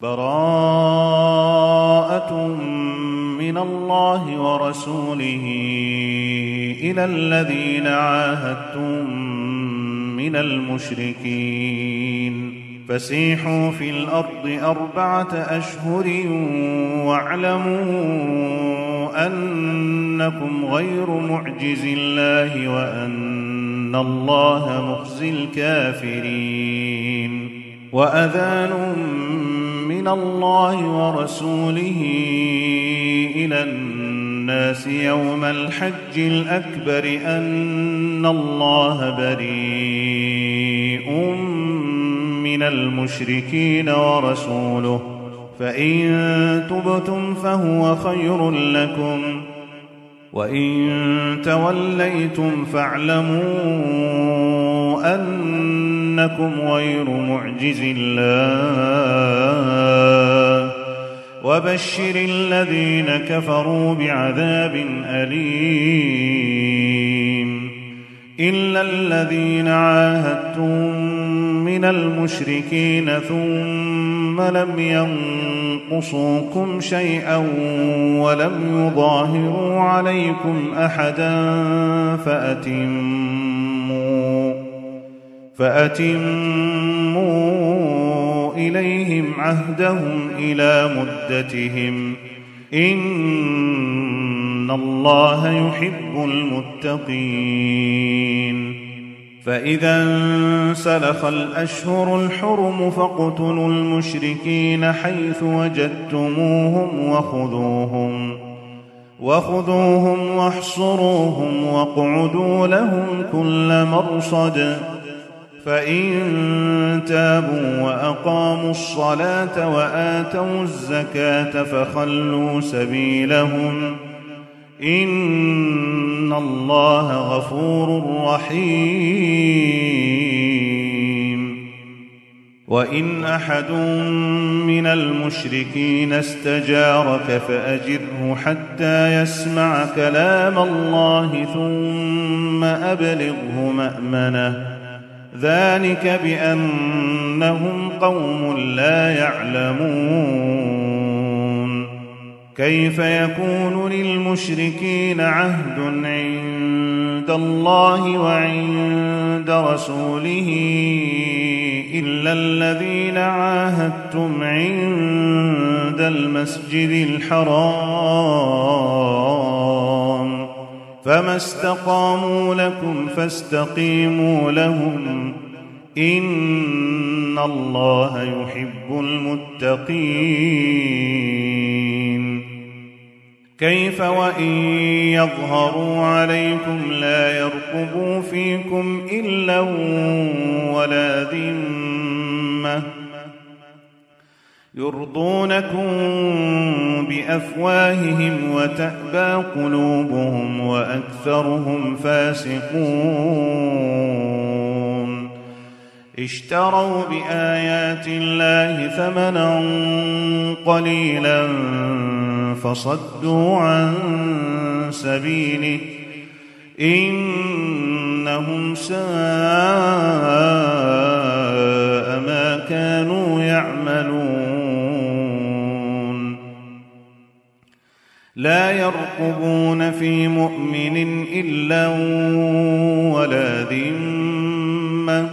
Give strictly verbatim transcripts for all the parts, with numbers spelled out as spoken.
براءة من الله ورسوله إلى الذين عاهدتم من المشركين فسيحوا في الأرض أربعة أشهر واعلموا أنكم غير معجز الله وأن الله مخزي الكافرين وأذان من الله ورسوله إلى الناس يوم الحج الأكبر أن الله بريء من المشركين ورسوله فإن تبتم فهو خير لكم وإن توليتم فاعلموا أنكم غير معجز الله وبشر الذين كفروا بعذاب أليم إلا الذين عاهدتم من المشركين ثم لم ينقصوكم شيئا ولم يظاهروا عليكم أحدا فأتموا فأتموا إليهم عهدهم إلى مدتهم إن الله يحب المتقين فإذا انسلخ الأشهر الحرم فاقتلوا المشركين حيث وجدتموهم وخذوهم وخذوهم واحصروهم واقعدوا لهم كل مرصد فإن تابوا وأقاموا الصلاة وآتوا الزكاة فخلوا سبيلهم إن الله غفور رحيم وإن أحد من المشركين استجارك فأجره حتى يسمع كلام الله ثم أبلغه مأمنه ذلك بأنهم قوم لا يعلمون كيف يكون للمشركين عهد عند الله وعند رسوله إلا الذين عاهدتم عند المسجد الحرام فما استقاموا لكم فاستقيموا لهم إن الله يحب المتقين كيف وإن يظهروا عليكم لا يرقبوا فيكم إلا ولا ذمة يرضونكم بأفواههم وتأبى قلوبهم وأكثرهم فاسقون اشتروا بآيات الله ثمنا قليلا فصدوا عن سبيله إنهم ساء ما كانوا يعملون لا يرقبون في مؤمن إلا ولا ذمة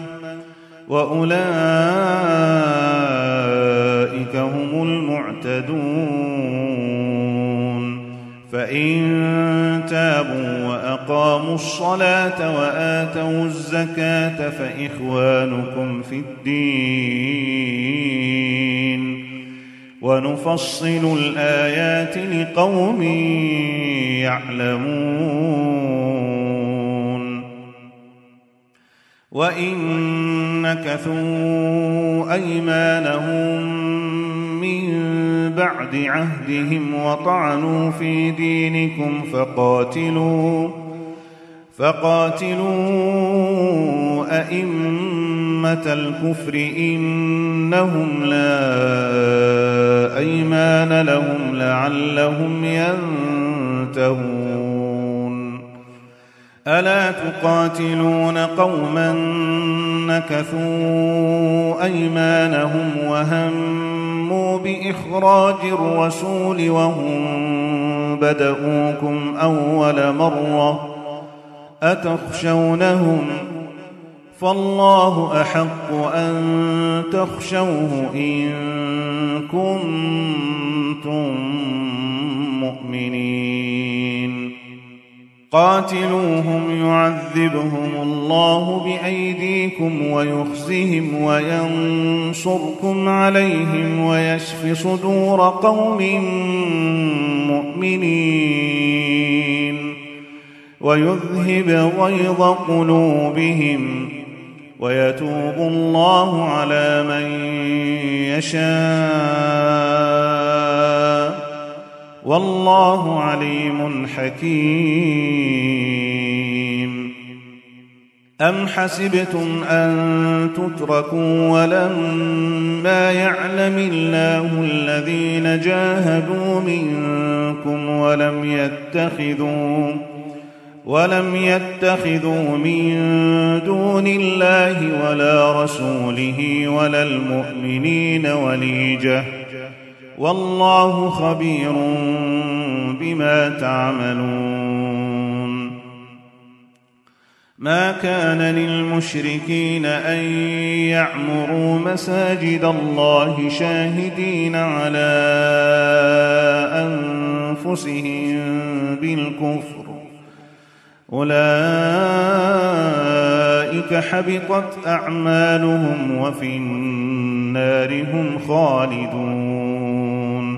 وأولئك هم المعتدون فإن تابوا وأقاموا الصلاة وآتوا الزكاة فإخوانكم في الدين ونفصل الآيات لقوم يعلمون وإن نكثوا أيمانهم من بعد عهدهم وطعنوا في دينكم فقاتلوا فقاتلوا أئمة الكفر إنهم لا أيمان لهم لعلهم ينتهون ألا تقاتلون قوما نكثوا أيمانهم وهموا هموا بإخراج الرسول وهم بدؤوكم أول مرة أتخشونهم فالله أحق أن تخشوه إن كنتم مؤمنين قاتلوهم يعذبهم الله بأيديكم ويخزهم وينصركم عليهم ويشف صدور قوم مؤمنين ويذهب غيظ قلوبهم ويتوب الله على من يشاء والله عليم حكيم أم حسبتم أن تتركوا ولما يعلم الله الذين جاهدوا منكم ولم يتخذوا ولم يتخذوا من دون الله ولا رسوله ولا المؤمنين وليجة والله خبير بما تعملون ما كان للمشركين أن يعمروا مساجد الله شاهدين على أنفسهم بالكفر أولئك حبطت أعمالهم وفي النار هم خالدون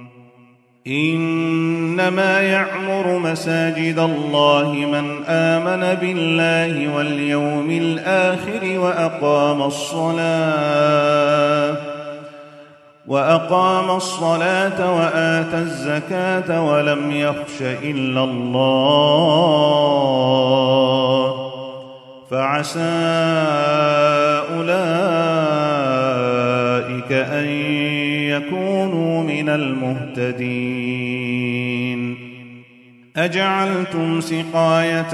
إنما يعمر مساجد الله من آمن بالله واليوم الآخر وأقام الصلاة وأقام الصلاة وآتى الزكاة ولم يخش إلا الله فعسى أولئك أن يكونوا من المهتدين أجعلتم سقاية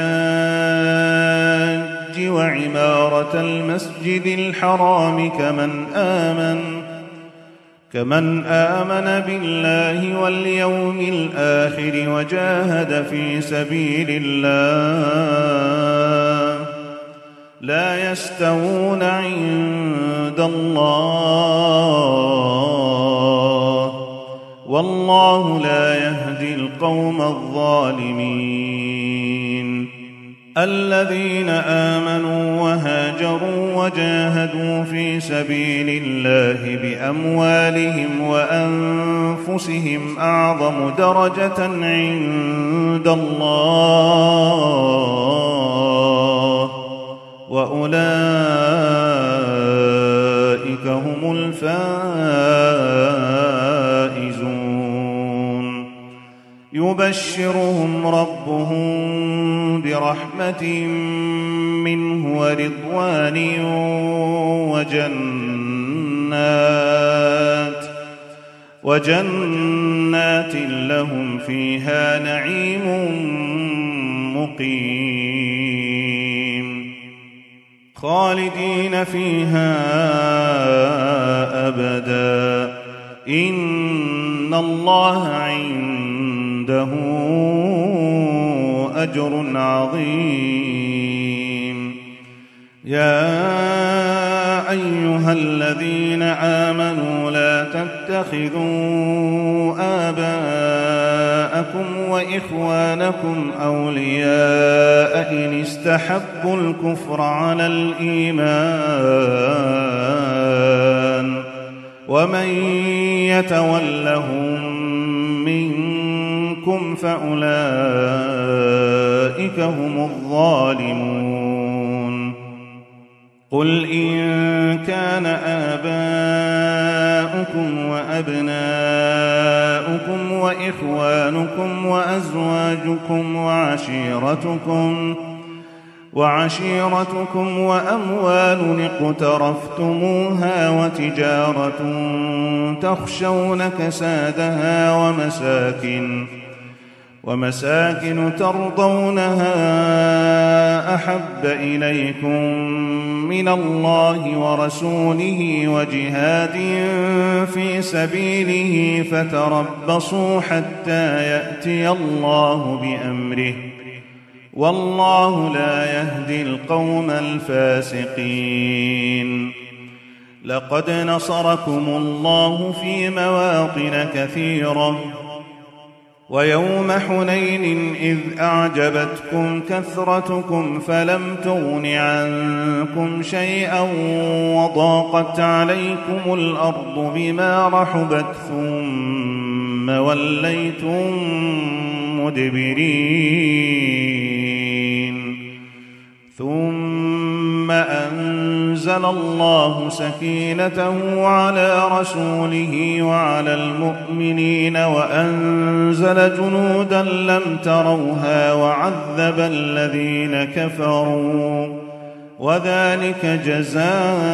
الحاج وعمارة المسجد الحرام كمن آمن كمن آمن بالله واليوم الآخر وجاهد في سبيل الله لا يستوون عند الله والله لا يهدي القوم الظالمين الذين آمنوا وهاجروا وجاهدوا في سبيل الله بأموالهم وأنفسهم أعظم درجة عند الله وأولئك هم الفائزون يبشرهم ربهم برحمة منه ورضوان وجنات وجنات لهم فيها نعيم مقيم خالدين فيها أبدا إن الله عنده أجر عظيم يا أيها الذين آمنوا لا تتخذوا آباءكم وإخوانكم أولياء إن استحبوا الكفر على الإيمان ومن يتولهم منكم فأولئك هم الظالمون قل إن كان آباؤكم وأبناؤكم وإخوانكم وأزواجكم وعشيرتكم وعشيرتكم وأموال اقترفتموها وتجارة تخشون كسادها ومساكن ومساكن ترضونها أحب إليكم من الله ورسوله وجهاد في سبيله فتربصوا حتى يأتي الله بأمره والله لا يهدي القوم الفاسقين. لقد نصركم الله في مواطن كثيرة ويوم حنين إذ أعجبتكم كثرتكم فلم تغن عنكم شيئا وضاقت عليكم الأرض بما رحبت ثم وليتم مدبرين. ثم أنزل الله سكينته على رسوله وعلى المؤمنين وأنزل جنودا لم تروها وعذب الذين كفروا وذلك جزاء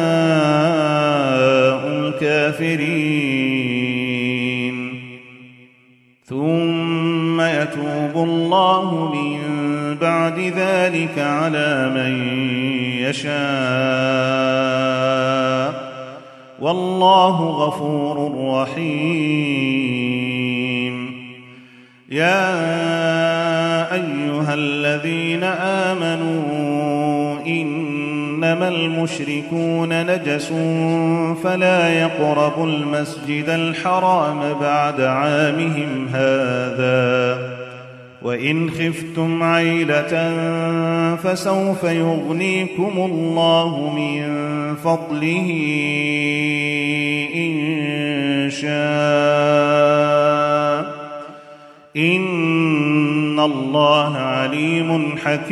الكافرين. ثم يتوب الله من بعد ذلك على من يشاء والله غفور رحيم. يا أيها الذين آمنوا إنما المشركون نجس فلا يقربوا المسجد الحرام بعد عامهم هذا وإن خفتم عيلة فسوف يغنيكم الله من فضله إن شاء إن الله عليم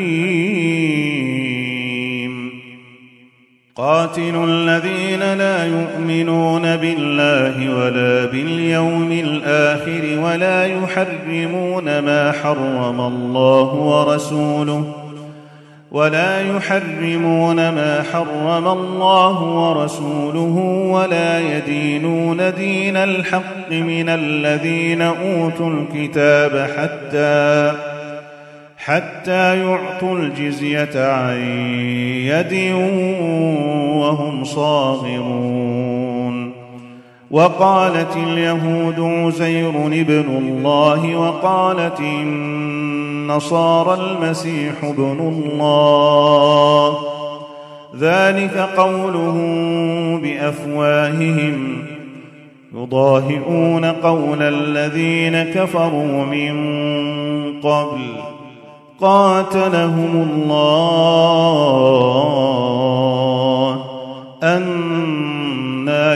حكيم. قاتلوا الذين لا يؤمنون بالله ولا باليوم الآخر ولا يحرمون ما حرم الله ورسوله ولا يحرمون ما حرم الله ورسوله ولا يدينون دين الحق من الذين أوتوا الكتاب حتى حتى يعطوا الجزية عن يد وهم صاغرون. وقالت اليهود عزير ابن الله وقالت النصارى المسيح ابن الله ذلك قولهم بأفواههم يضاهئون قول الذين كفروا من قبل قاتلهم الله أنى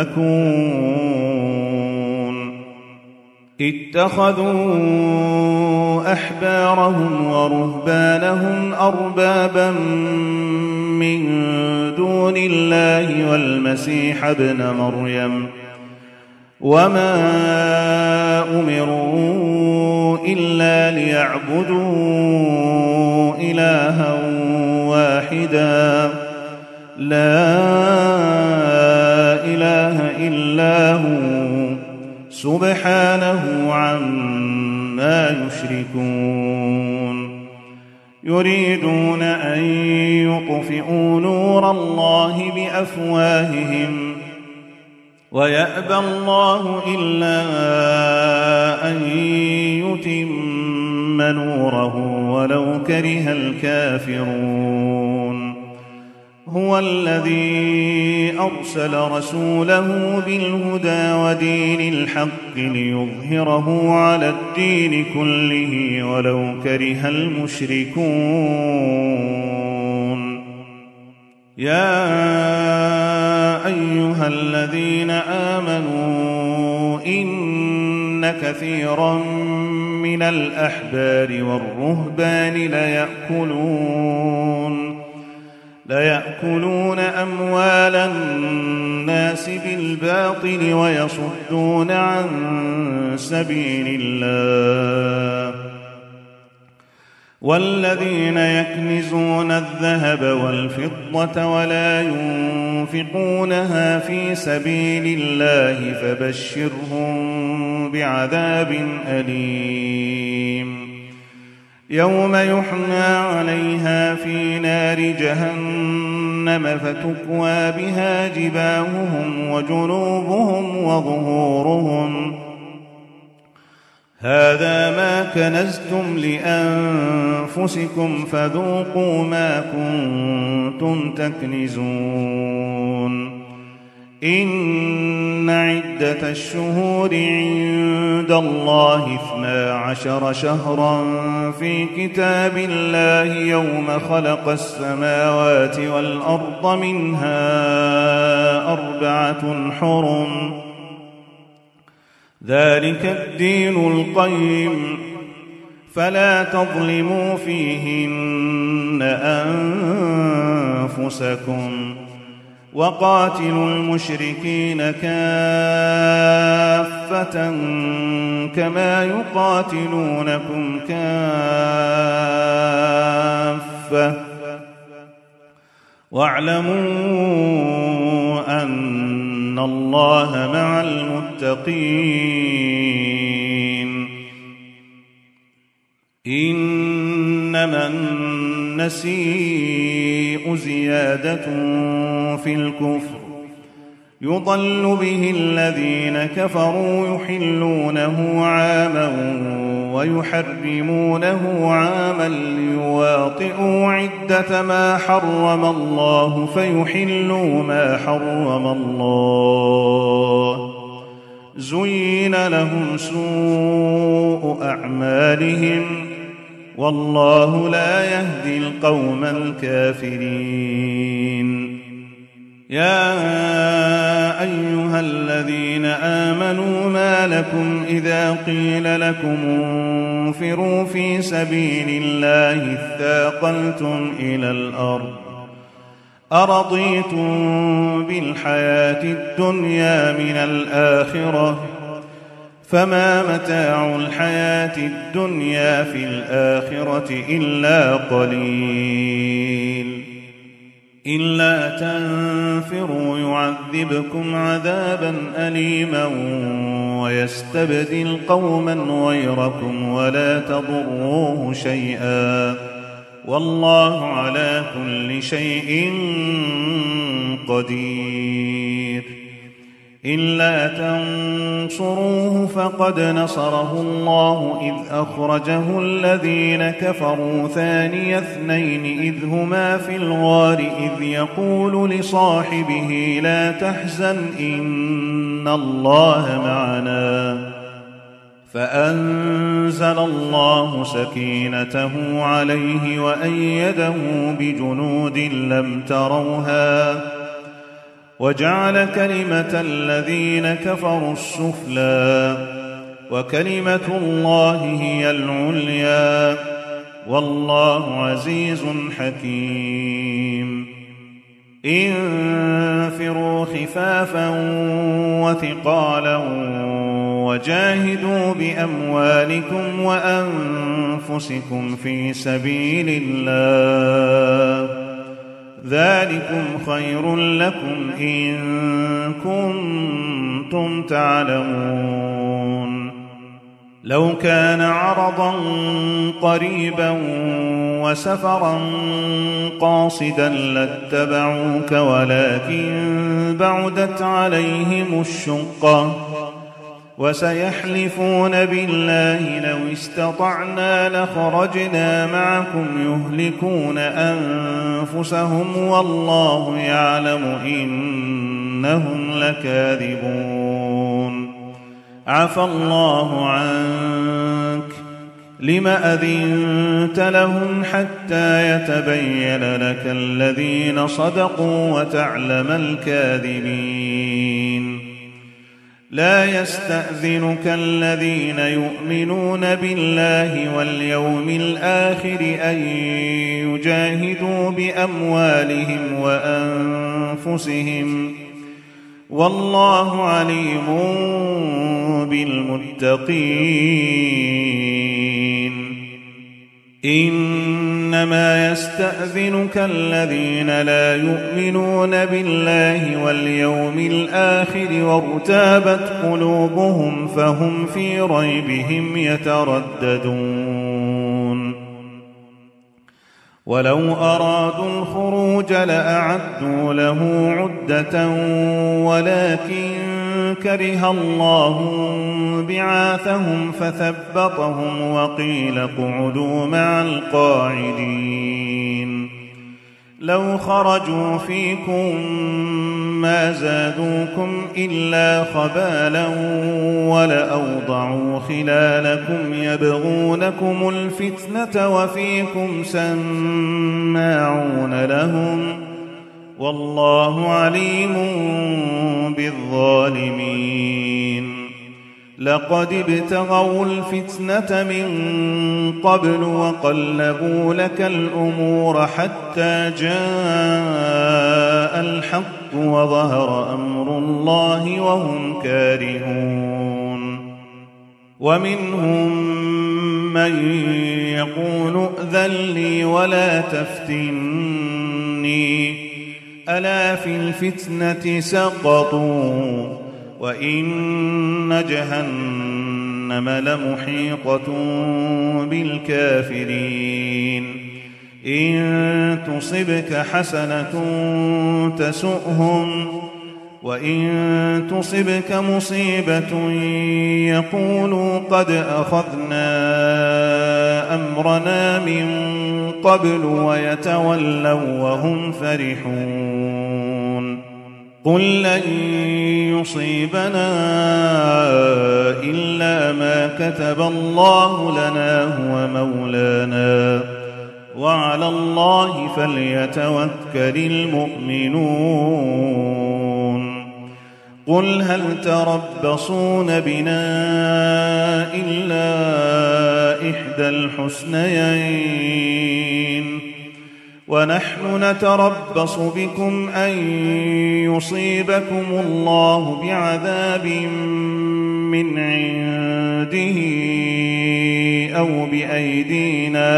يؤفكون. اتخذوا أحبارهم ورهبانهم أربابا من دون الله والمسيح ابن مريم وما أمروا إلا ليعبدوا إلها واحدا لا إله إلا هو سبحانه عما يشركون. يريدون أن يطفئوا نور الله بأفواههم ويأبى الله إلا أن يتم نوره ولو كره الكافرون. هو الذي أرسل رسوله بالهدى ودين الحق ليظهره على الدين كله ولو كره المشركون. يا أيها الذين آمنوا إن كثيرا من الأحبار والرهبان ليأكلون ليأكلون أموال الناس بالباطل ويصدون عن سبيل الله. والذين يكنزون الذهب والفضة ولا ينفقونها في سبيل الله فبشرهم بعذاب أليم. يوم يحمى عليها في نار جهنم فتكوى بها جباههم وجنوبهم وظهورهم هذا ما كنزتم لأنفسكم فذوقوا ما كنتم تكنزون إن عدة الشهور عند الله اثنا عشر شهرا في كتاب الله يوم خلق السماوات والأرض منها أربعة حرم ذلك الدين القيم فلا تظلموا فيهن أنفسكم وقاتلوا المشركين كافة كما يقاتلونكم كافة واعلموا أن الله مع المتقين إنما النسيء زيادة في الكفر يضل به الذين كفروا يحلونه عاما ويحرمونه عاما ليواطئوا عدة ما حرم الله فيحلوا ما حرم الله زين لهم سوء أعمالهم والله لا يهدي القوم الكافرين يا أيها الذين آمنوا ما لكم إذا قيل لكم انفروا في سبيل الله اثاقلتم إلى الأرض أرضيتم بالحياة الدنيا من الآخرة فما متاع الحياة الدنيا في الآخرة إلا قليل إلا تنفروا يعذبكم عذابا أليما ويستبدل قوما غيركم ولا تضروه شيئا والله على كل شيء قدير إلا تنصروه فقد نصره الله إذ أخرجه الذين كفروا ثاني اثنين إذ هما في الغار إذ يقول لصاحبه لا تحزن إن الله معنا فأنزل الله سكينته عليه وأيده بجنود لم تروها وجعل كلمة الذين كفروا السفلى وكلمة الله هي العليا والله عزيز حكيم انفروا خفافا وثقالا وجاهدوا بأموالكم وأنفسكم في سبيل الله ذلكم خير لكم إن كنتم تعلمون لو كان عرضا قريبا وسفرا قاصدا لاتبعوك ولكن بعدت عليهم الشقة وسيحلفون بالله لو استطعنا لخرجنا معكم يهلكون أنفسهم والله يعلم إنهم لكاذبون عفى الله عنك لم أذنت لهم حتى يتبين لك الذين صدقوا وتعلم الكاذبين لا يستأذنك الذين يؤمنون بالله واليوم الآخر أن يجاهدوا بأموالهم وأنفسهم والله عليم بالمتقين إنما يستأذنك الذين لا يؤمنون بالله واليوم الآخر وارتابت قلوبهم فهم في ريبهم يترددون ولو أرادوا الخروج لأعدوا له عدة ولكن كره الله بعاثهم فثبطهم وقيل اقعدوا مع القاعدين لو خرجوا فيكم ما زادوكم إلا خبالا ولأوضعوا خلالكم يبغونكم الفتنة وفيكم سماعون لهم والله عليم بالظالمين لقد ابتغوا الفتنة من قبل وقلبوا لك الأمور حتى جاء الحق وظهر أمر الله وهم كارهون ومنهم من يقول ائذن لي ولا تفتني ألا في الفتنة سقطوا وإن جهنم لمحيطة بالكافرين إن تصبك حسنة تسؤهم وإن تصبك مصيبة يقولوا قد أخذنا أمرنا من قبل ويتولوا وهم فرحون قل لن يصيبنا إلا ما كتب الله لنا هو مولانا وعلى الله فليتوكل المؤمنون قل هل تربصون بنا إلا إحدى الحسنيين ونحن نتربص بكم أن يصيبكم الله بعذاب من عنده أو بأيدينا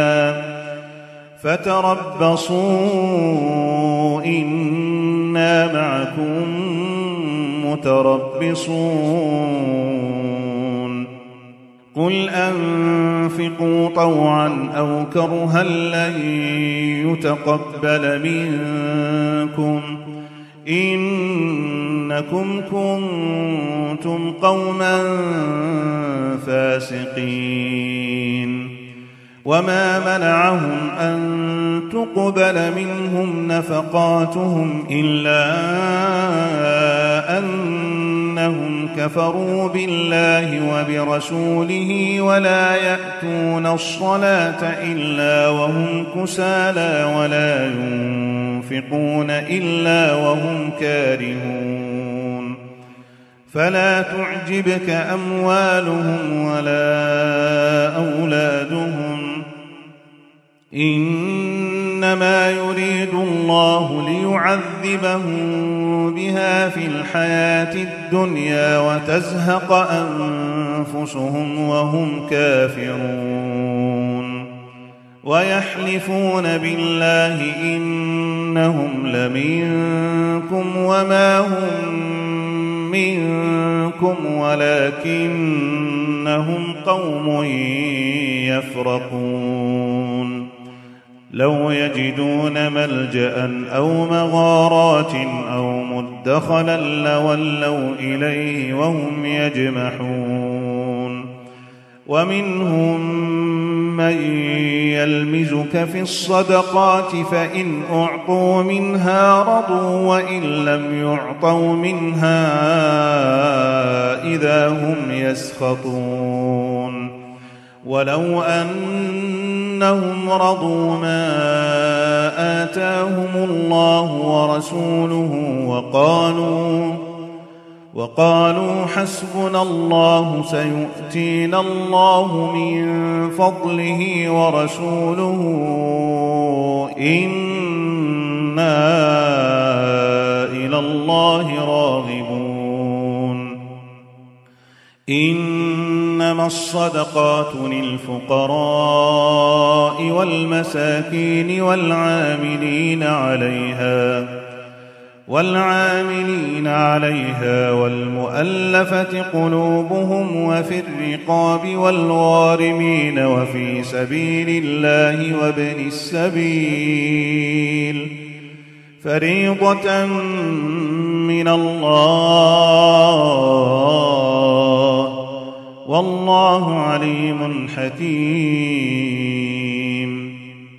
فتربصوا إنا معكم متربصون قل أنفقوا طوعا أو كرها لن يتقبل منكم إنكم كنتم قوما فاسقين وما منعهم أن تقبل منهم نفقاتهم إلا أنهم كفروا بالله وبرسوله ولا يأتون الصلاة إلا وهم كسالى ولا ينفقون إلا وهم كارهون فلا تعجبك أموالهم ولا أولادهم إنما يريد الله ليعذبهم بها في الحياة الدنيا وتزهق أنفسهم وهم كافرون ويحلفون بالله إنهم لمنكم وما هم منكم ولكنهم قوم يفرقون لو يجدون ملجأ أو مغارات أو مدخلا لولوا إليه وهم يجمحون ومنهم من يلمزك في الصدقات فإن أعطوا منها رضوا وإن لم يعطوا منها إذا هم يسخطون ولو أنهم رضوا ما آتاهم الله ورسوله وقالوا وقالوا حسبنا الله سيؤتينا الله من فضله ورسوله إنا إلى الله راغبون إنما الصدقات للفقراء والمساكين والعاملين عليها والعاملين عليها والمؤلفة قلوبهم وفي الرقاب والغارمين وفي سبيل الله وابن السبيل فريضة من الله والله عليم حكيم.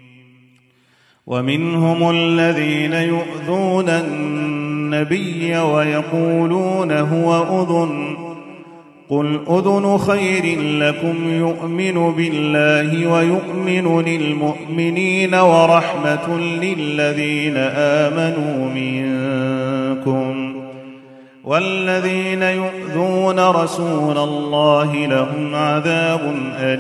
ومنهم الذين يؤذون النبي ويقولون هو أذن قل أذن خير لكم يؤمن بالله ويؤمن للمؤمنين ورحمة للذين آمنوا منكم والذين يؤذون رسول الله لهم عذاب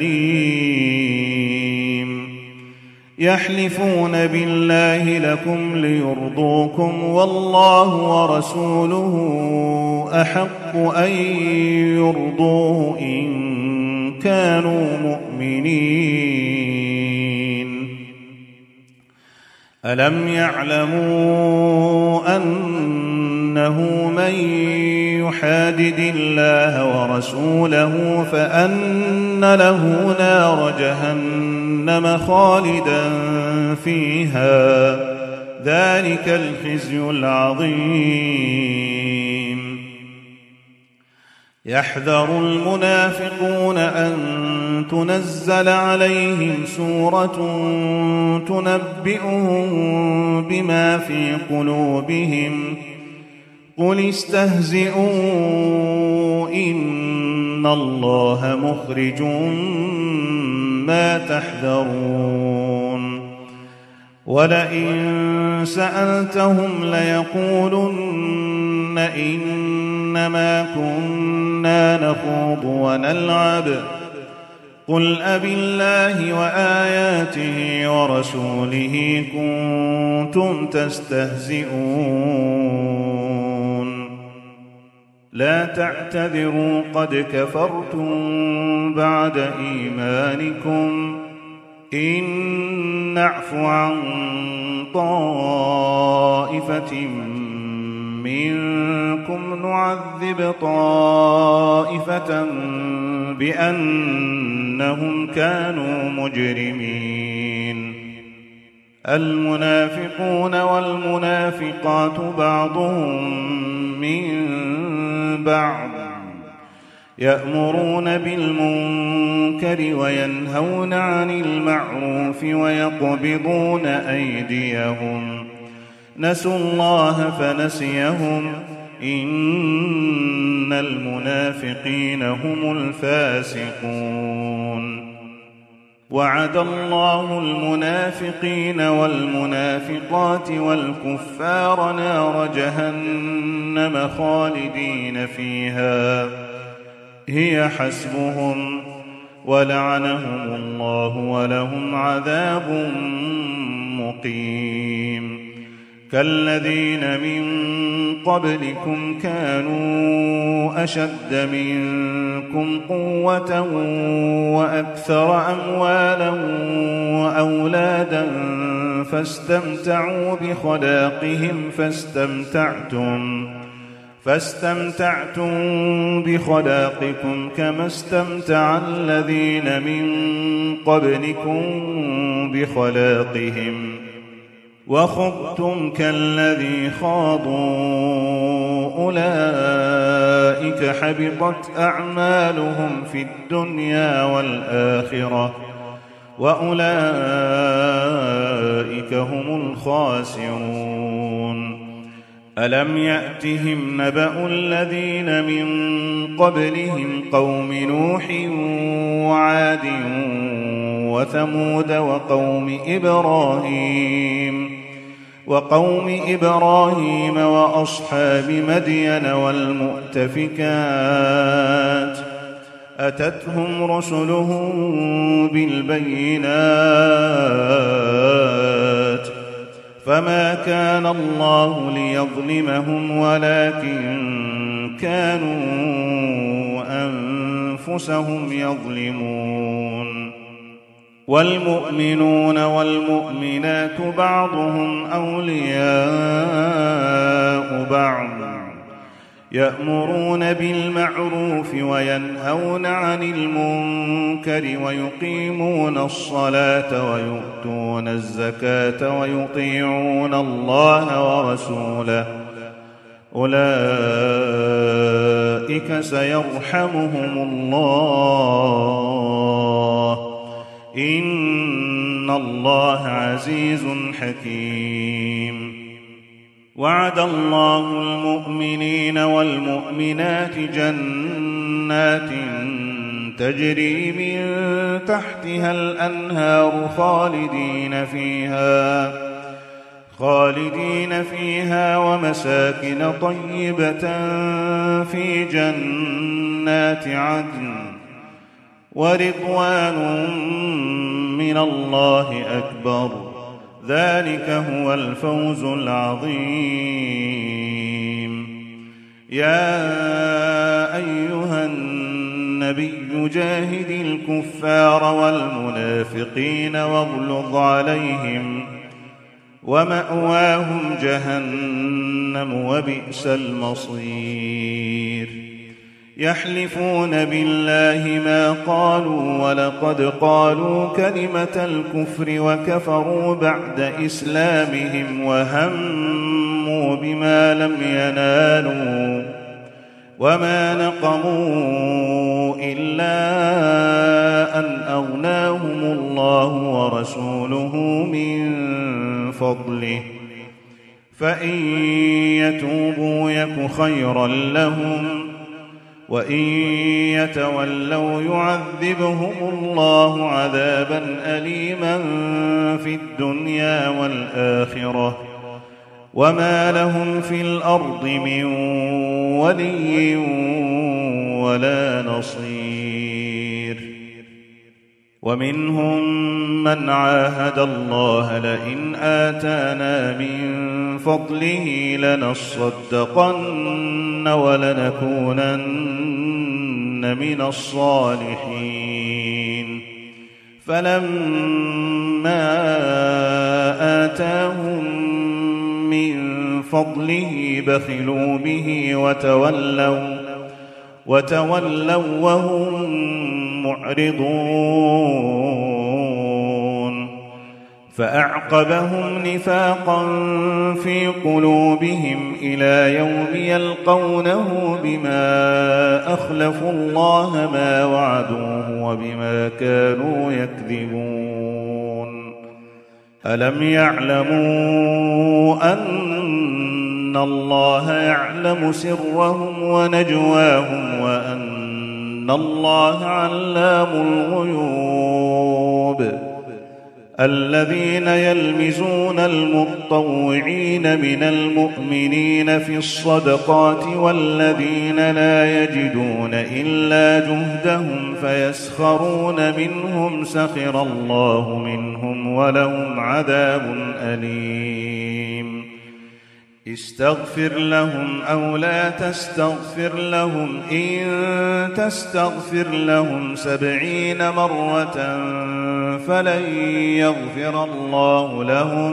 أليم. يحلفون بالله لكم ليرضوكم والله ورسوله أحق أن يرضوه إن كانوا مؤمنين. ألم يعلموا أنه من يحادد الله ورسوله فأن له نار جهنم خالدا فيها ذلك الخزي العظيم. يحذر المنافقون أن تنزل عليهم سورة تنبئهم بما في قلوبهم قل استهزئوا إن الله مخرج ما تحذرون. ولئن سألتهم ليقولن إنما كنا نخوض ونلعب قل أبالله وآياته ورسوله كنتم تستهزئون لا تعتذروا قد كفرتم بعد إيمانكم إن نعف عن طائفة منكم نعذب طائفة بأنهم كانوا مجرمين. المنافقون والمنافقات بعضهم من بعض يأمرون بالمنكر وينهون عن المعروف ويقبضون أيديهم نسوا الله فنسيهم إن المنافقين هم الفاسقون. وعد الله المنافقين والمنافقات والكفار نار جهنم خالدين فيها هي حسبهم ولعنهم الله ولهم عذاب مقيم. كالذين من قبلكم كانوا أشد منكم قوة وأكثر أموالا وأولادا فاستمتعوا بخلاقهم فاستمتعتم فاستمتعتم بخلاقكم كما استمتع الذين من قبلكم بخلاقهم وخضتم كالذي خاضوا أولئك حبطت أعمالهم في الدنيا والآخرة وأولئك هم الخاسرون. ألم يأتهم نبأ الذين من قبلهم قوم نوح وعاد وثمود وقوم إبراهيم وقوم إبراهيم وأصحاب مدين والمؤتفكات أتتهم رسلهم بالبينات فما كان الله ليظلمهم ولكن كانوا أنفسهم يظلمون. والمؤمنون والمؤمنات بعضهم أولياء بعض يأمرون بالمعروف وينهون عن المنكر ويقيمون الصلاة ويؤتون الزكاة ويطيعون الله ورسوله أولئك سيرحمهم الله إن الله عزيز حكيم. وعد الله المؤمنين والمؤمنات جنات تجري من تحتها الأنهار خالدين فيها خالدين فيها ومساكن طيبة في جنات عدن ورضوان من الله أكبر ذلك هو الفوز العظيم. يا أيها النبي جاهد الكفار والمنافقين واغلظ عليهم ومأواهم جهنم وبئس المصير. يحلفون بالله ما قالوا ولقد قالوا كلمة الكفر وكفروا بعد إسلامهم وهموا بما لم ينالوا وما نقموا إلا أن أغناهم الله ورسوله من فضله فإن يتوبوا يك خيرا لهم وإن يتولوا يعذبهم الله عذابا أليما في الدنيا والآخرة وما لهم في الأرض من ولي ولا نصير. ومنهم من عاهد الله لئن آتانا من فضله لنصدقن ولنكونن من الصالحين فلما آتاهم من فضله بخلوا به وتولوا وتولوا وهم معرضون فأعقبهم نفاقا في قلوبهم إلى يوم يلقونه بما أخلفوا الله ما وعدوه وبما كانوا يكذبون. ألم يعلموا أن الله يعلم سرهم ونجواهم وأن الله علام الغيوب. الذين يلمزون المطوعين من المؤمنين في الصدقات والذين لا يجدون إلا جهدهم فيسخرون منهم سخر الله منهم ولهم عذاب أليم. استغفر لهم أو لا تستغفر لهم إن تستغفر لهم سبعين مرة فلن يغفر الله لهم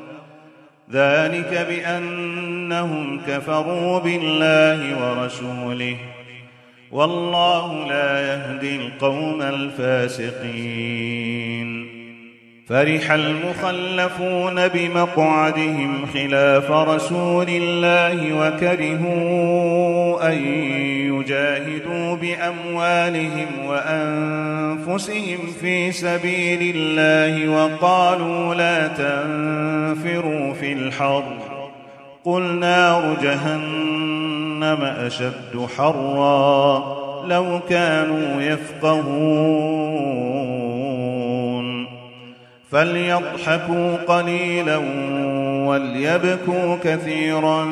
ذلك بأنهم كفروا بالله ورسوله والله لا يهدي القوم الفاسقين. فرح المخلفون بمقعدهم خلاف رسول الله وكرهوا أن يجاهدوا بأموالهم وأنفسهم في سبيل الله وقالوا لا تنفروا في الحر قل نار جهنم أشد حرا لو كانوا يفقهون. فليضحكوا قليلا وليبكوا كثيرا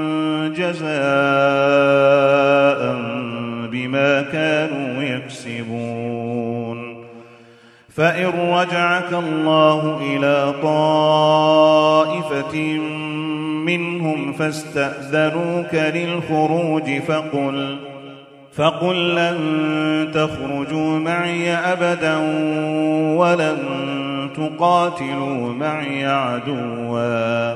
جزاء بما كانوا يكسبون. فإن رجعك الله إلى طائفة منهم فاستأذنوك للخروج فقل فقل لن تخرجوا معي أبدا ولن تقاتلوا معي عدوا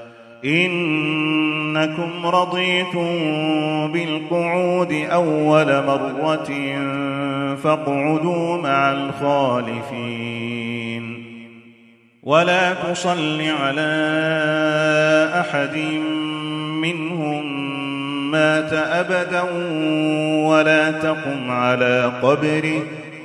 إنكم رضيتم بالقعود أول مرة فاقعدوا مع الخالفين ولا تصل على أحد منهم مات أبدا ولا تقم على قبره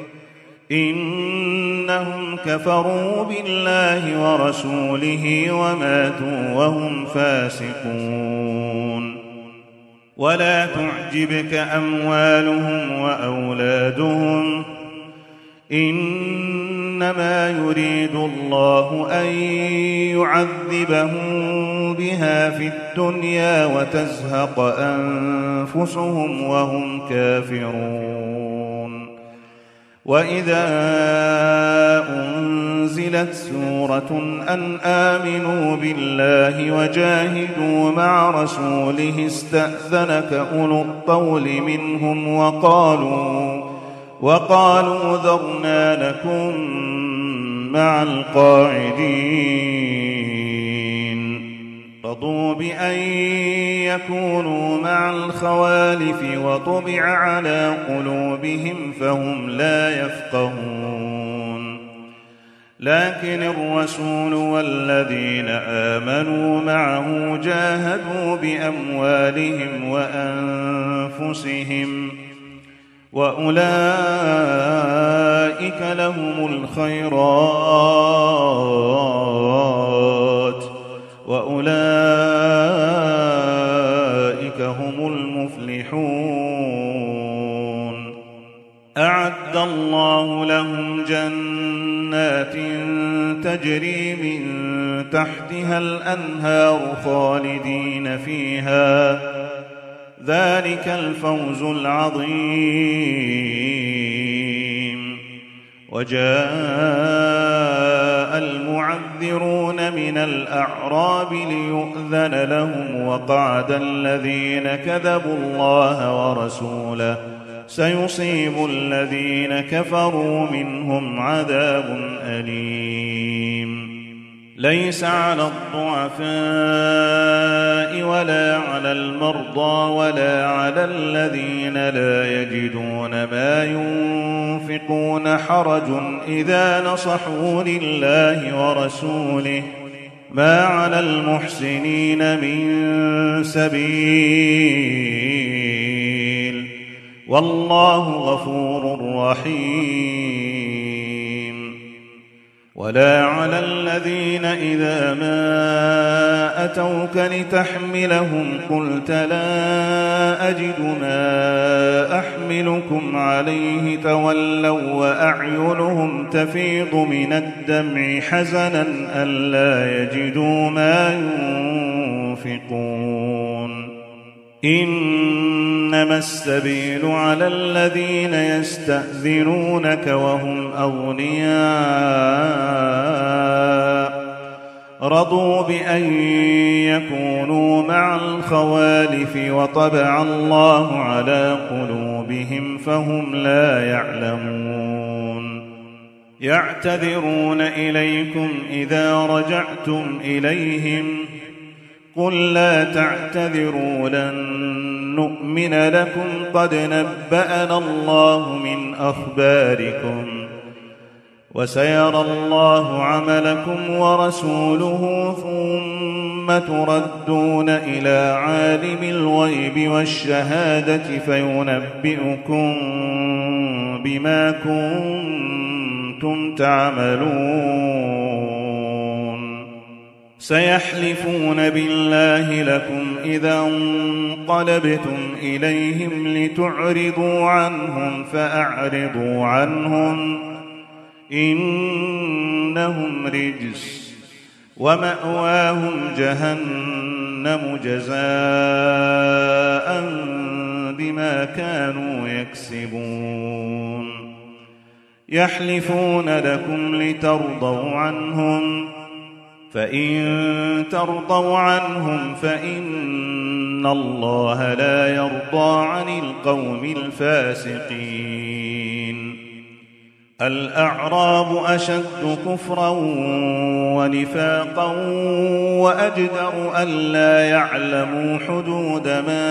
إنهم كفروا بالله ورسوله وماتوا وهم فاسقون ولا تعجبك أموالهم وأولادهم إنما يريد الله أن يعذبهم بها في الدنيا وتزهق أنفسهم وهم كافرون وإذا أنزلت سورة أن آمنوا بالله وجاهدوا مع رسوله استأذنك أولو الطول منهم وقالوا وقالوا ذرنا نكن مع القاعدين رضوا بأن يكونوا مع الخوالف وطبع على قلوبهم فهم لا يفقهون لكن الرسول والذين آمنوا معه جاهدوا بأموالهم وأنفسهم وأولئك لهم الخيرات وأولئك هم المفلحون أعد الله لهم جنات تجري من تحتها الأنهار خالدين فيها ذلك الفوز العظيم وجاء المعذرون من الأعراب ليؤذن لهم وقعد الذين كذبوا الله ورسوله سيصيب الذين كفروا منهم عذاب أليم ليس على الضعفاء ولا على المرضى ولا على الذين لا يجدون ما ينفقون حرج إذا نصحوا لله ورسوله ما على المحسنين من سبيل والله غفور رحيم ولا على الذين إذا ما أتوك لتحملهم قلت لا أجد ما أحملكم عليه تولوا وأعينهم تفيض من الدمع حزنا ألا يجدوا ما ينفقون إنما السبيل على الذين يستأذنونك وهم أغنياء رضوا بأن يكونوا مع الخوالف وطبع الله على قلوبهم فهم لا يعلمون يعتذرون إليكم إذا رجعتم إليهم قل لا تعتذروا لن نؤمن لكم قد نبأنا الله من أخباركم وسيرى الله عملكم ورسوله ثم تردون إلى عالم الغيب والشهادة فينبئكم بما كنتم تعملون سيحلفون بالله لكم إذا انقلبتم إليهم لتعرضوا عنهم فأعرضوا عنهم إنهم رجس ومأواهم جهنم جزاء بما كانوا يكسبون يحلفون لكم لترضوا عنهم فإن ترضوا عنهم فإن الله لا يرضى عن القوم الفاسقين. الأعراب أشد كفرا ونفاقا وأجدر ألا يعلموا حدود ما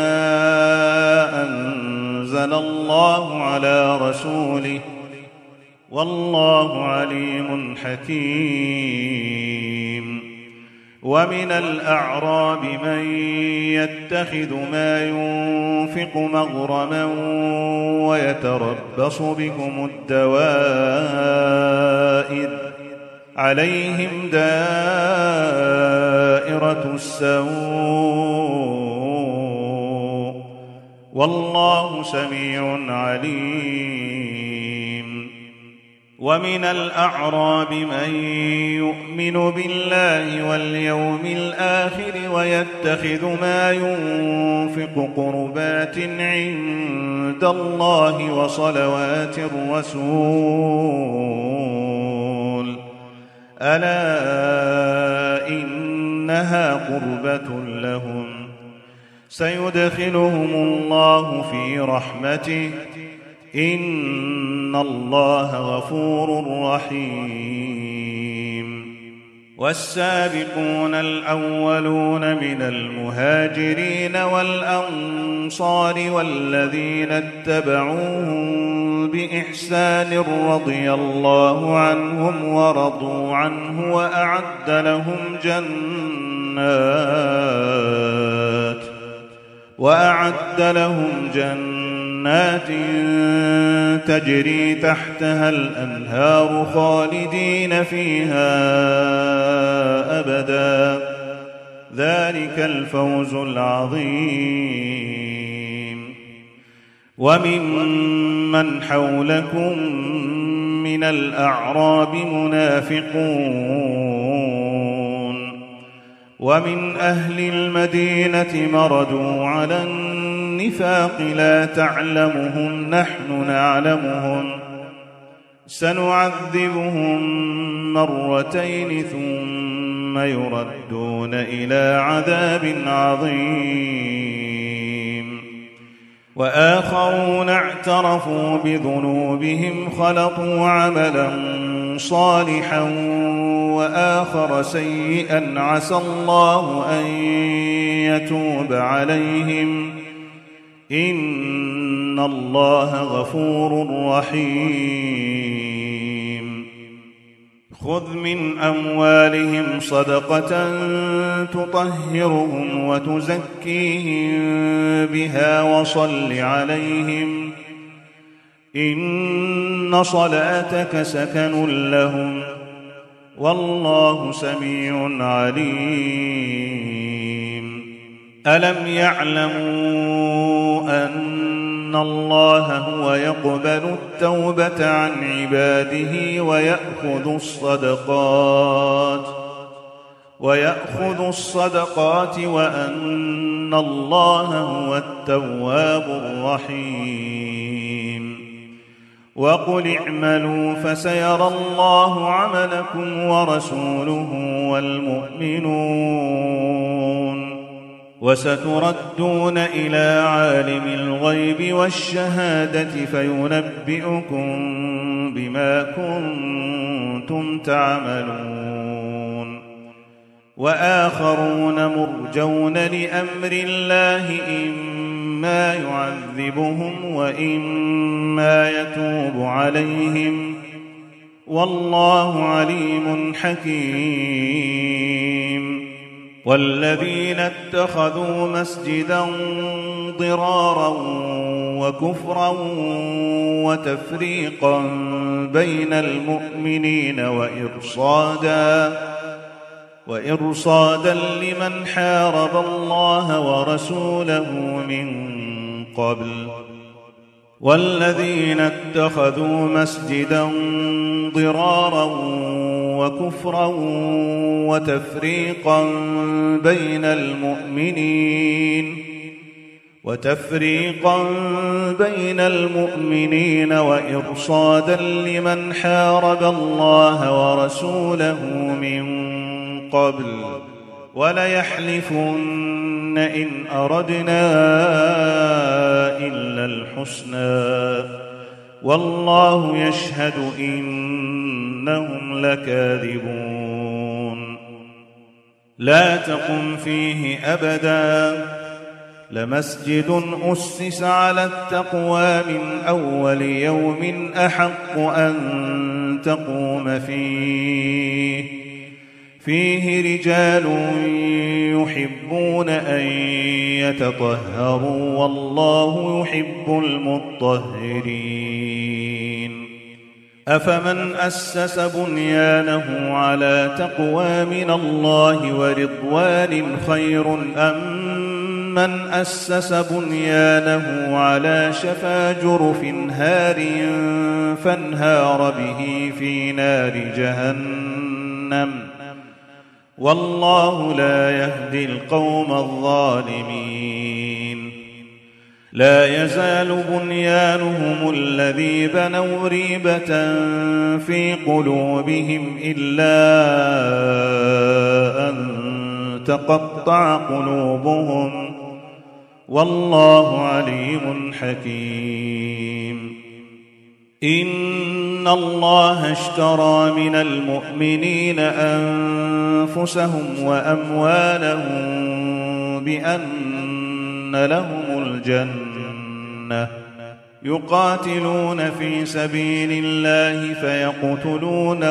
أنزل الله على رسوله والله عليم حكيم. ومن الأعراب من يتخذ ما ينفق مغرما ويتربص بكم الدوائر عليهم دائرة السوء والله سميع عليم. ومن الأعراب من يؤمن بالله واليوم الآخر ويتخذ ما ينفق قربات عند الله وصلوات الرسول ألا إنها قربة لهم سيدخلهم الله في رحمته إن الله غفور رحيم. والسابقون الأولون من المهاجرين والأنصار والذين اتبعوهم بإحسان رضي الله عنهم ورضوا عنه وأعد لهم جنات وأعد لهم جنات تجري تحتها الأنهار خالدين فيها أبدا ذلك الفوز العظيم. وممن حولكم من الأعراب منافقون ومن أهل المدينة مردوا على النفاق لا تعلمهم نحن نعلمهم سنعذبهم مرتين ثم يردون إلى عذاب عظيم. وآخرون اعترفوا بذنوبهم خلطوا عملا صالحا وآخر سيئا عسى الله أن يتوب عليهم إن الله غفور رحيم. خذ من أموالهم صدقة تطهرهم وتزكيهم بها وصل عليهم إن صلاتك سكن لهم والله سميع عليم. ألم يعلموا أن الله هو يقبل التوبة عن عباده ويأخذ الصدقات ويأخذ الصدقات وأن الله هو التواب الرحيم. وقل اعملوا فسيرى الله عملكم ورسوله والمؤمنون وستردون إلى عالم الغيب والشهادة فينبئكم بما كنتم تعملون. وآخرون مرجون لأمر الله إما يعذبهم وإما يتوب عليهم والله عليم حكيم. والذين اتخذوا مسجدا ضرارا وكفرا وتفريقا بين المؤمنين وإرصادا وإرصادا لمن حارب الله ورسوله من قبل والذين اتخذوا مسجدا ضرارا وكفرا وتفريقا بين المؤمنين وتفريقا بين المؤمنين وإرصادا لمن حارب الله ورسوله من قبل وليحلفن إن أردنا إلا الحسنى والله يشهد إنهم لكاذبون لا تقم فيه أبدا لمسجد أسس على التقوى من أول يوم أحق أن تقوم فيه فيه رجال يحبون أن يتطهروا والله يحب المطهرين أفمن أسس بنيانه على تقوى من الله ورضوان خير أم من أسس بنيانه على شفا جرف هار فانهار به في نار جهنم والله لا يهدي القوم الظالمين لا يزال بنيانهم الذي بنوا ريبة في قلوبهم إلا أن تقطع قلوبهم والله عليم حكيم إن الله اشترى من المؤمنين أنفسهم وأموالهم بأن لهم الجنة يقاتلون في سبيل الله فيقتلون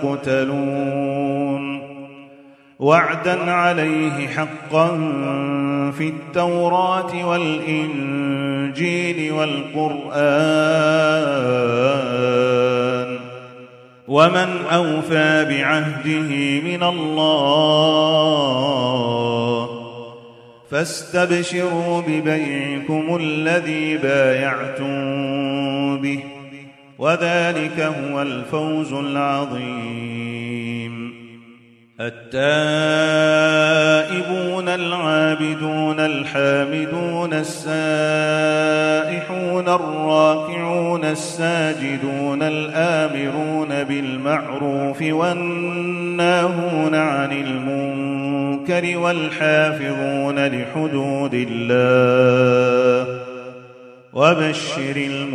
ويقتلون وعدا عليه حقا في التوراة والإنجيل والقرآن ومن أوفى بعهده من الله فاستبشروا ببيعكم الذي بايعتم به وذلك هو الفوز العظيم التائبون العابدون الحامدون السائحون الراكعون الساجدون الآمرون بالمعروف والناهون عن المنكر والحافظون لحدود الله وبشر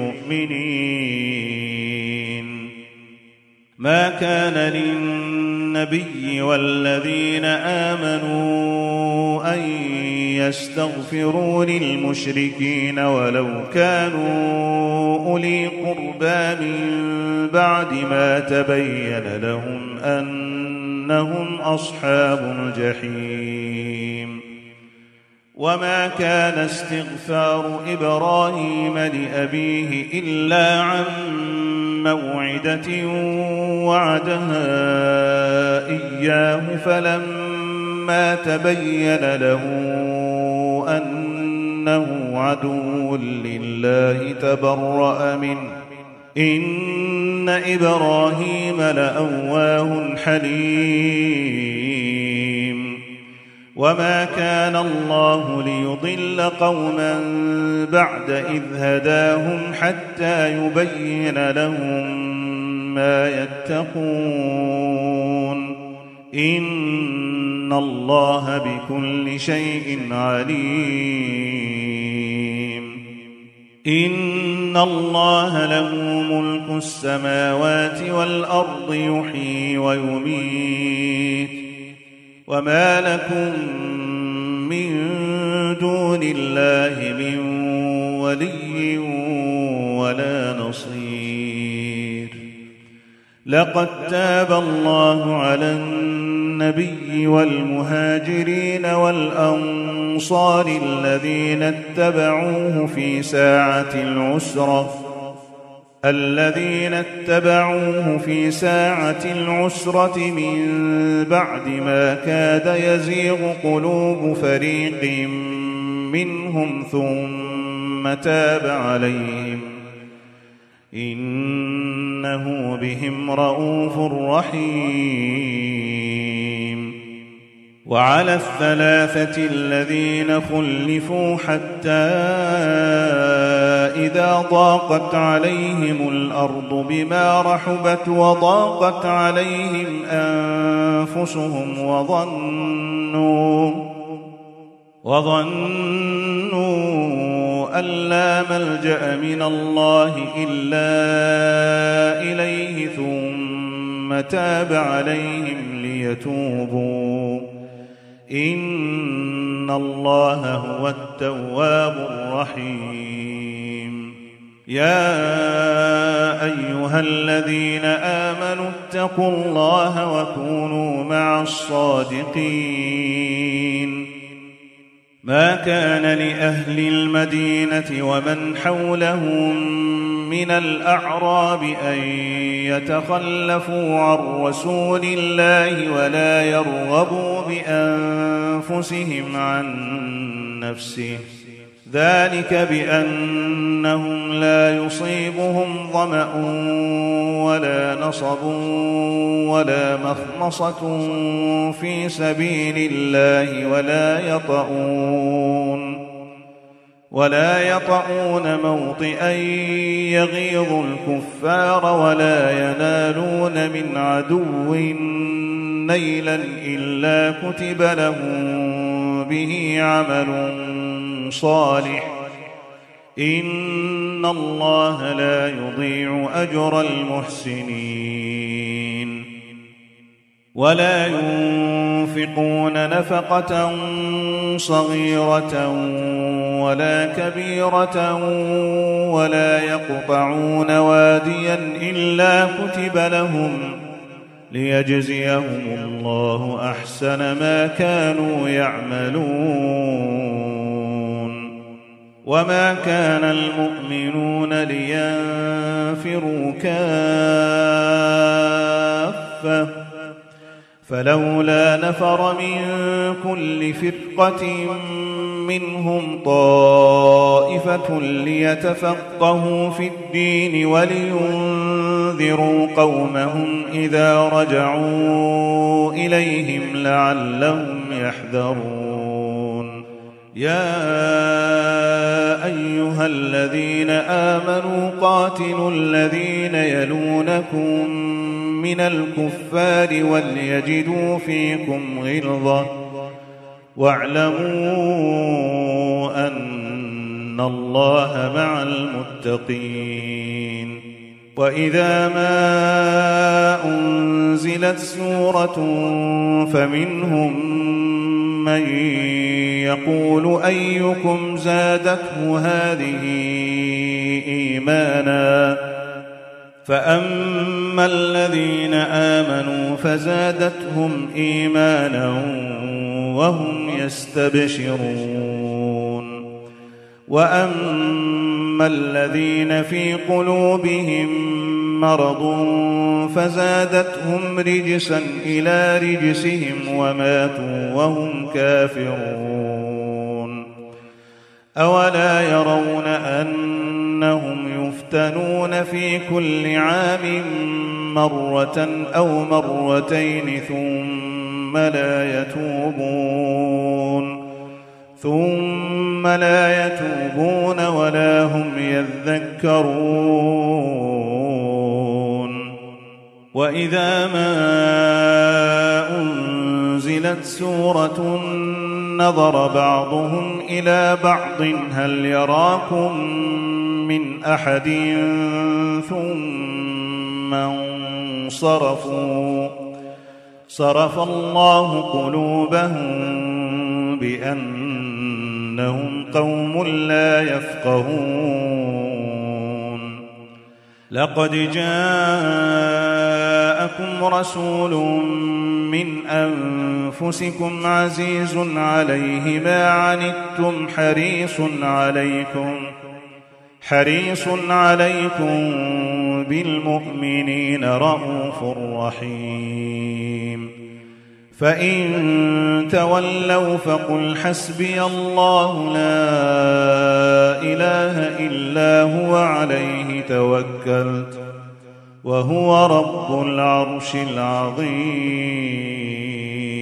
المؤمنين ما كان للنبي والذين آمنوا أن يستغفروا للمشركين ولو كانوا أولي قربى من بعد ما تبين لهم أنهم أصحاب الجحيم وما كان استغفار إبراهيم لأبيه إلا عن موعدة وعدها إياه فلما تبين له أنه عدو لله تبرأ منه إن إبراهيم لأواه حليم وما كان الله ليضل قوما بعد إذ هداهم حتى يبين لهم ما يتقون إن الله بكل شيء عليم إن الله له ملك السماوات والأرض يحيي ويميت وما لكم من دون الله من ولي ولا نصير لقد تاب الله على النبي والمهاجرين والأنصار الذين اتبعوه في ساعة العسرة الذين اتبعوه في ساعة العسرة من بعد ما كاد يزيغ قلوب فريق منهم ثم تاب عليهم إنه بهم رءوف رحيم وعلى الثلاثة الذين خلفوا حتى إذا ضاقت عليهم الأرض بما رحبت وضاقت عليهم أنفسهم وظنوا وظنوا أن لا ملجأ من الله إلا إليه ثم تاب عليهم ليتوبوا إن الله هو التواب الرحيم. يا أيها الذين آمنوا اتقوا الله وكونوا مع الصادقين. ما كان لأهل المدينة ومن حولهم من الأعراب أن يتخلفوا عن رسول الله ولا يرغبوا بأنفسهم عن نفسه، ذلك بأنهم لا يصيبهم ظمأ ولا نصب ولا مخمصة في سبيل الله ولا يطؤون ولا يطؤون موطئا يغيظ الكفار ولا ينالون من عدو نيلا إلا كتب لهم به عمل صالح، إن الله لا يضيع أجر المحسنين. ولا ينفقون نفقة صغيرة ولا كبيرة ولا يقطعون واديا إلا كتب لهم ليجزيهم الله أحسن ما كانوا يعملون. وما كان المؤمنون لينفروا كافة فلولا نفر من كل فرقة منهم طائفة ليتفقهوا في الدين ولينذروا قومهم إذا رجعوا إليهم لعلهم يحذرون. يا أيها الذين آمنوا قاتلوا الذين يلونكم من الكفار وليجدوا فيكم غلظة واعلموا أن الله مع المتقين. وإذا ما أنزلت سورة فمنهم من يقول أيكم زادته هذه إيمانا فأما الذين آمنوا فزادتهم إيمانا وهم يستبشرون. وأما الذين في قلوبهم مرض فزادتهم رجسا إلى رجسهم وماتوا وهم كافرون. أولا يرون أنهم يفتنون في كل عام مرة أو مرتين ثم لا يتوبون ثم لا يتوبون ولا هم يذكرون. وإذا ما أنزلت سورة نظر بعضهم إلى بعض هل يراكم من أحد ثم انصرفوا صرف الله قلوبهم بأنهم قوم لا يفقهون. لقد جاءكم رسول من أنفسكم عزيز عليه ما عنتم حريص عليكم حريص عليكم بالمؤمنين رءوف رحيم. فإن تولوا فقل حسبي الله لا إله إلا هو عليه توكلت وهو رب العرش العظيم.